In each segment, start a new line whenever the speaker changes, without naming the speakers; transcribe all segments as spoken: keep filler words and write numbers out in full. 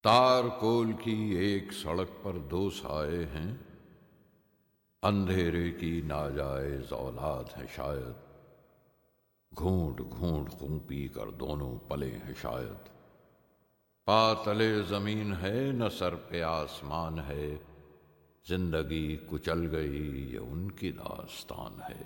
तारकोल की एक सड़क पर दो साए हैं, अंधेरे की नाजायज औलाद है शायद। घूंट घूंट खूं पी कर दोनों पले हैं शायद। पातले जमीन है न सर पे आसमान है, जिंदगी कुचल गई ये उनकी दास्तान है।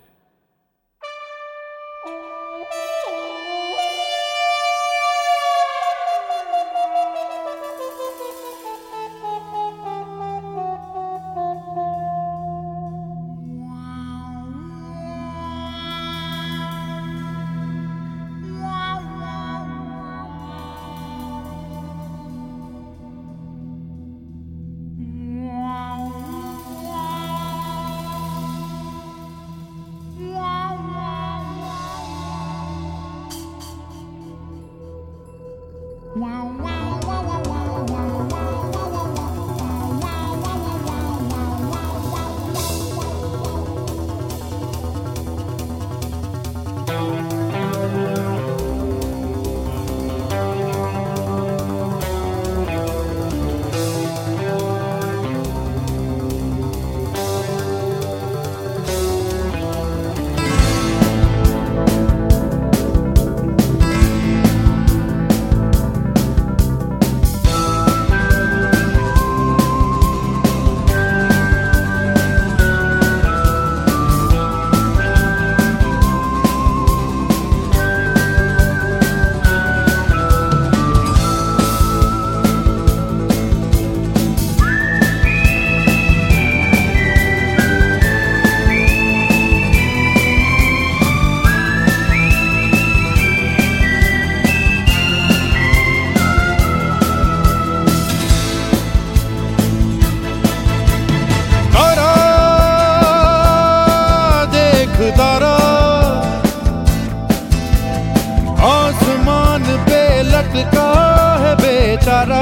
आसमान पे लटका है बेचारा,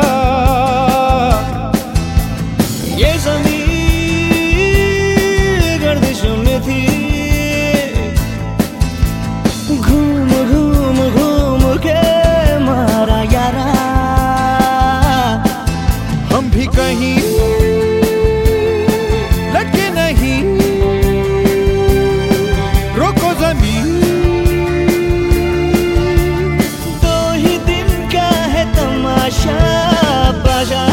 ये ज़मीन गर्दिशों में थी। घूम घूम घूम के मारा यारा, हम भी कहीं लटके नहीं। रोको ज़मीन, बाजा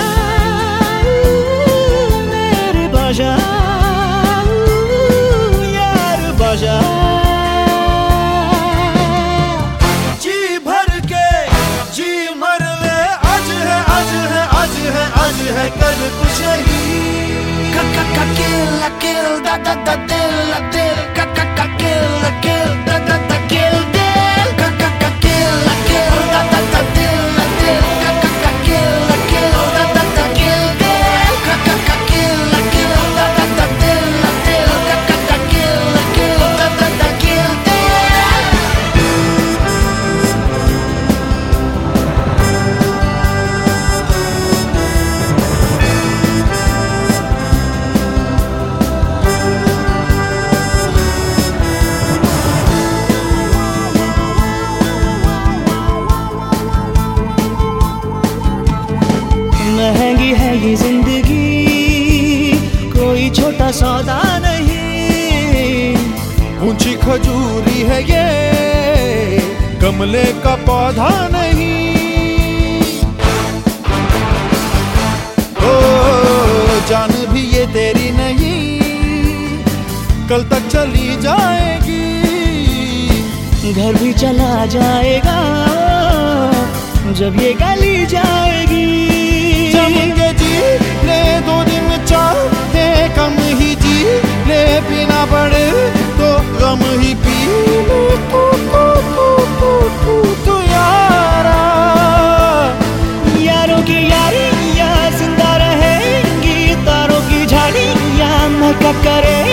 मेरे बाजा यार बाजा। जी भर के जी मर ले, आज है आज है आज है आज है कल कुछ नहीं। का किल किल दा दा दा दिल दिल का का का किल किल दा दा दा किल दिल का का का किल किल दा दा दा दिल दिल का का का किल किल दा दा दा किल दिल का का का किल किल दा दा दा दिल दिल का का का किल किल दा दा दा किल महंगी है ये जिंदगी, कोई छोटा सौदा नहीं। ऊंची खजूरी है ये, गमले का पौधा नहीं। ओ जान भी ये तेरी नहीं, कल तक चली जाएगी। घर भी चला जाएगा जब ये गली जाएगी। जमेंगे जी ले दो दिन चाहे कम ही जी ले, पीना पड़े तो गम ही पी ले। तू तू तू तू तू तू यारा, यारों की यारियां जिंदा रहेंगी। तारों की झाड़ियां महका करे